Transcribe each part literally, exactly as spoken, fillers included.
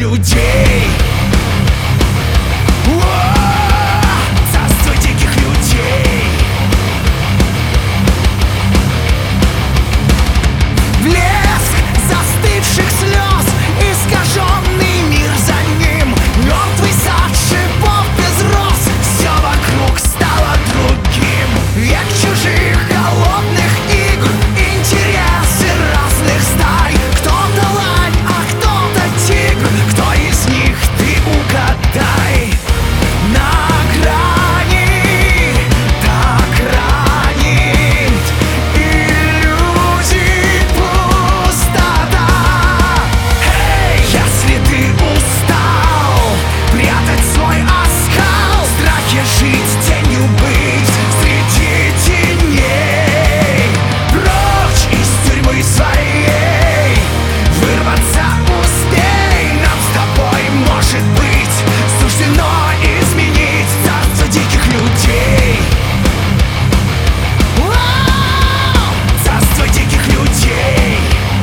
людей. Царство диких людей. Блеск застывших слез, искаженный мир за ним, мертвый сад шипов без роз. Все вокруг стало другим. Век чужих голодных игр, интересы разных стай. Кто-то лань, а кто-то тигр. Кто из них, ты угадай. На грани так ранит иллюзий пустота. Эй, если ты устал прятать свой оскал, в страхе жить, тенью быть среди теней, прочь из тюрьмы своей вырваться успей. Нам с тобой, может быть, суждено изменить царство диких людей. Вау! Царство диких людей.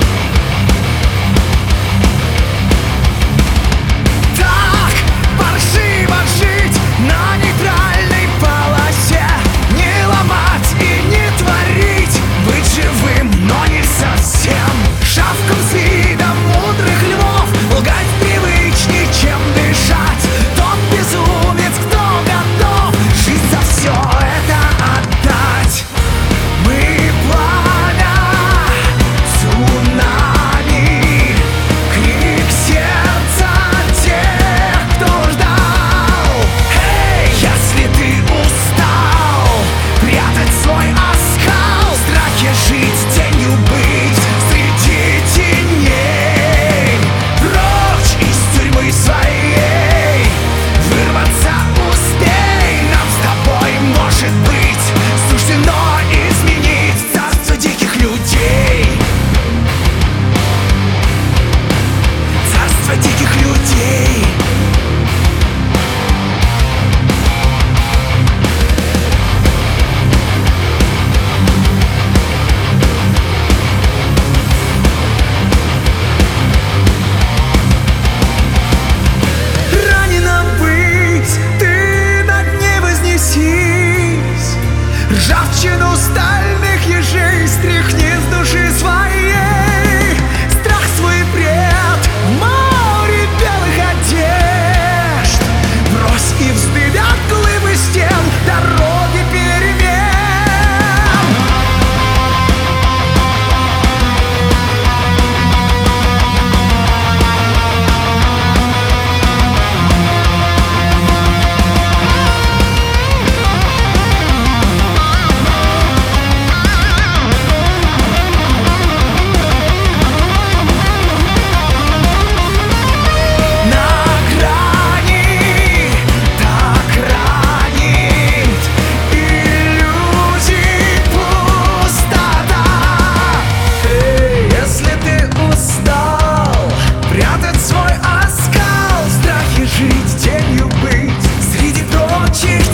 Так паршиво жить на нейтральной полосе, не ломать и не творить, быть живым, но не совсем. Шавком с видом мудрых львов лгать привычней, чем дышать. Тот безумец, кто готов жизнь за все это отдать. Мы пламя, цунами, крик сердца тех, кто ждал. Эй, если ты устал прятать свой оскал, в страхе жить, тенью быть среди теней, прочь из тюрьмы своей вырваться успей. Нам с тобой, может быть, суждено изменить царство диких людей. Царство диких людей. Ранено быть, ты над ней вознесись. Ржавчину стальных ежей стряхни с души своей. Страх свой пред в море белых одежд. Брось и вздыбят глыбы стен дороги перемен. На грани так ранит иллюзий пустота. Эй, если ты устал прятать свой оскал, в страхе жить, тенью быть среди прочих